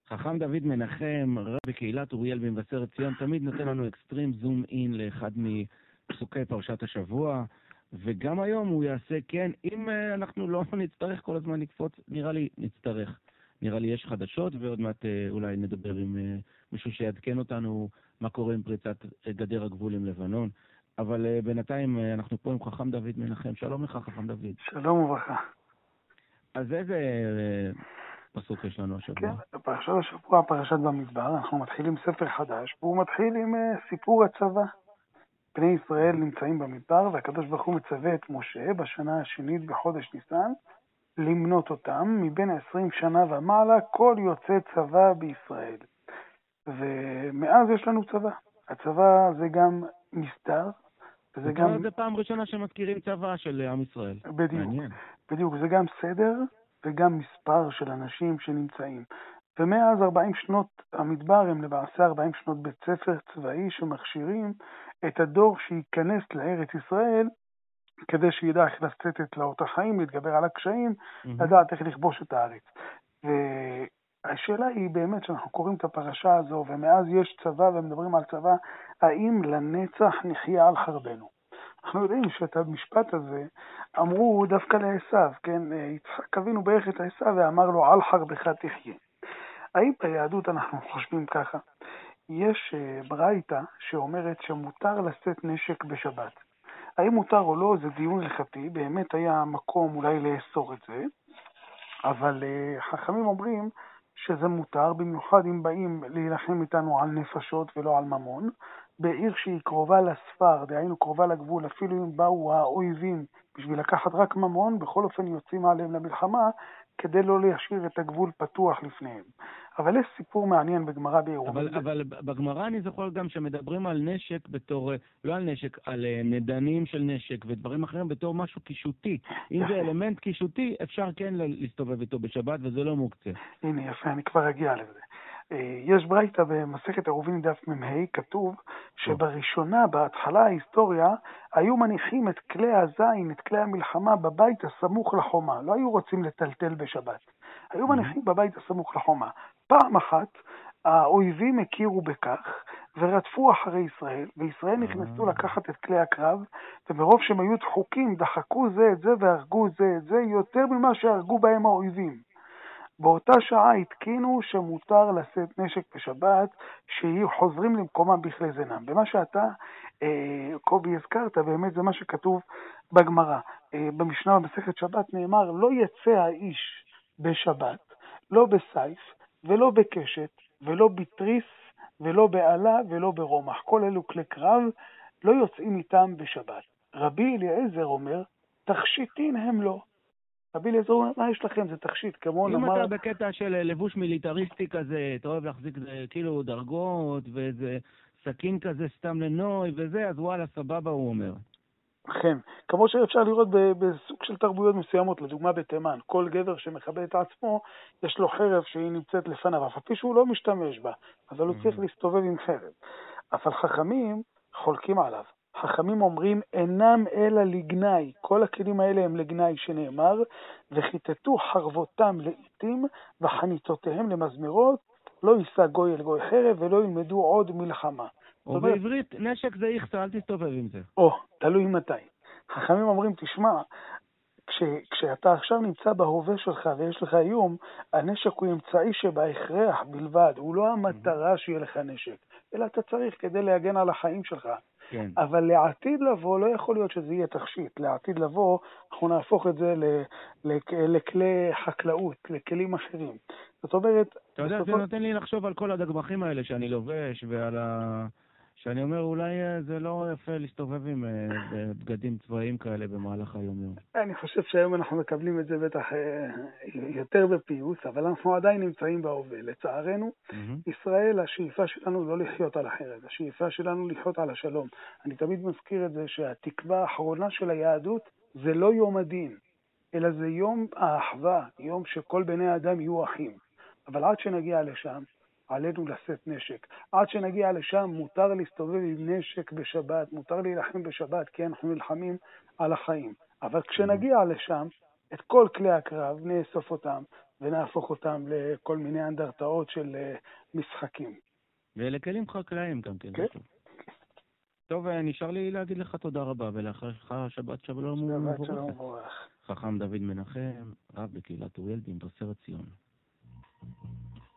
חכם דוד מנחם, רב בקהילת אוריאל במבשרת ציון, תמיד נותן לנו אקסטרים זום אין לאחד מפסוקי פרשת השבוע, וגם היום הוא יעשה כן, אם אנחנו לא נצטרך כל הזמן לקפוץ, נראה לי נצטרך. נראה לי יש חדשות, ועוד מעט אולי נדבר עם מישהו שיעדכן אותנו מה קורה עם פריצת גדר הגבול עם לבנון. אבל בינתיים אנחנו פה עם חכם דוד מנחם. שלום לך, חכם דוד. שלום וברכה. אז איזה פסוק יש לנו השבוע? כן, פרשת השבוע, פרשת במדבר, אנחנו מתחילים ספר חדש, והוא מתחיל עם סיפור הצבא. בני ישראל נמצאים במדבר, והקדוש ברוך הוא מצווה את משה בשנה השנית בחודש ניסן, למנות אותם מבין 20 שנה ומעלה, כל יוצא צבא בישראל. ומאז יש לנו צבא. הצבא זה גם מסדר, וזה גם... זה פעם ראשונה שמזכירים צבא של עם ישראל. בדיוק, זה גם סדר וגם מספר של אנשים שנמצאים. ומאז 40 שנות המדבר הם למעשה 40 שנות בית ספר צבאי שמכשירים את הדור שייכנס לארץ ישראל, כדי שידע איך לצאת את תלאות החיים, להתגבר על הקשיים, לדעת איך לכבוש את הארץ. והשאלה היא באמת שאנחנו קוראים את הפרשה הזו, ומאז יש צבא ומדברים על צבא, האם לנצח נחיה על חרבנו? אנחנו יודעים שאת המשפט הזה אמרו דווקא לעשיו, כן? יצחק אבינו ברך את עשיו ואמר לו על חרבך תחיה. האם ביהדות אנחנו חושבים ככה? יש ברייתא שאומרת שמותר לשאת נשק בשבת. האם מותר או לא זה דיון הלכתי, באמת היה מקום אולי לאסור את זה, אבל חכמים אומרים שזה מותר, במיוחד אם באים להילחם איתנו על נפשות ולא על ממון, בעיר שהיא קרובה לספר, דהיינו קרובה לגבול, אפילו אם באו האויבים בשביל לקחת רק ממון, בכל אופן יוצאים עליהם למלחמה, כדי לא להשאיר את הגבול פתוח לפניהם. אבל יש סיפור מעניין בגמרא בירובין. אבל בגמרא אני זוכר גם שמדברים על נשק בתור, לא על נשק, על נדנים של נשק ודברים אחרים בתור משהו קישוטי. אם זה אלמנט קישוטי, אפשר כן להסתובב איתו בשבת וזה לא מוקצה. הנה יפה, אני כבר אגיע לזה. יש ברייתא במסכת עירובין דף מ"ה, כתוב שבראשונה, בהתחלה ההיסטוריה, היו מניחים את כלי הזין, את כלי המלחמה בבית הסמוך לחומה. לא היו רוצים לטלטל בשבת. היו מניחים בבית הסמוך לחומה. פעם אחת האויבים הכירו בכך ורדפו אחרי ישראל, וישראל נכנסו לקחת את כלי הקרב, ומרוב שהם היו דחוקים, דחקו זה את זה והרגו זה את זה יותר ממה שהרגו בהם האויבים. באותה שעה התקינו שמותר לשאת נשק בשבת, שיהיו חוזרים למקומם בכלי זינם. במה שאתה, קובי, הזכרת, באמת זה מה שכתוב בגמרא. במשנה במסכת שבת נאמר, לא יצא האיש בשבת, לא בסייף ולא בקשת ולא בתריס ולא בעלה ולא ברומח. כל אלו כלי קרב לא יוצאים איתם בשבת. רבי אליעזר אומר, תכשיטין הם לא. רבי אליעזר אומר, מה יש לכם? זה תכשיט, כמו אם אתה בקטע של לבוש מיליטריסטי כזה, אתה אוהב להחזיק כאילו דרגות ואיזה סכין כזה סתם לנוי וזה, אז וואלה, סבבה, הוא אומר. כן, כמו שאפשר לראות בסוג של תרבויות מסוימות, לדוגמה בתימן, כל גבר שמכבד את עצמו, יש לו חרב שהיא נמצאת לפניו, אף פי שהוא לא משתמש בה, אבל הוא צריך להסתובב עם חרב. אבל חכמים חולקים עליו. חכמים אומרים, אינם אלא לגנאי. כל הכלים האלה הם לגנאי שנאמר, וחיטטו חרבותם לעיתים וחניתותיהם למזמרות, לא יישא גוי אל גוי חרב ולא ילמדו עוד מלחמה. או בעברית, נשק זה איכסה, אל תסתובב עם זה. תלוי מתי. חכמים אומרים, תשמע, כשאתה עכשיו נמצא בהווה שלך ויש לך איום, הנשק הוא אמצעי שבהכרח בלבד, הוא לא המטרה שיהיה לך נשק, אלא אתה צריך כדי להגן על החיים שלך. כן. אבל לעתיד לבוא, לא יכול להיות שזה יהיה תכשיט. לעתיד לבוא, אנחנו נהפוך את זה לכלי חקלאות, לכלים אחרים. זאת אומרת... אתה יודע, זה נותן לי לחשוב על כל הדגמחים האלה שאני לובש, ועל שאני אומר, אולי זה לא יפה להסתובב עם בגדים צבאיים כאלה במהלך היום-יום. אני חושב שהיום אנחנו מקבלים את זה בטח יותר בפיוס, אבל אנחנו עדיין נמצאים בהווה. לצערנו, ישראל, השאיפה שלנו לא לחיות על החרב, השאיפה שלנו לחיות על השלום. אני תמיד מזכיר את זה שהתקווה האחרונה של היהדות זה לא יום הדין, אלא זה יום האחווה, יום שכל בני האדם יהיו אחים. אבל עד שנגיע לשם, עלינו לשאת נשק. עד שנגיע לשם מותר להסתובב עם נשק בשבת, מותר להילחם בשבת, כי אנחנו נלחמים על החיים. אבל כשנגיע לשם, את כל כלי הקרב נאסוף אותם, ונהפוך אותם לכל מיני אנדרטאות של משחקים. ואלה כלים חקלאיים גם כן. כן. טוב, נשאר לי להגיד לך תודה רבה, ולאחר שבת שלום שבת שלום ומבורכת. ומבורך. חכם דוד מנחם, רב בקהילת אוריאל במבשרת ציון.